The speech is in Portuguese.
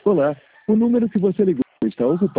Olá, o número que você ligou está ocupado.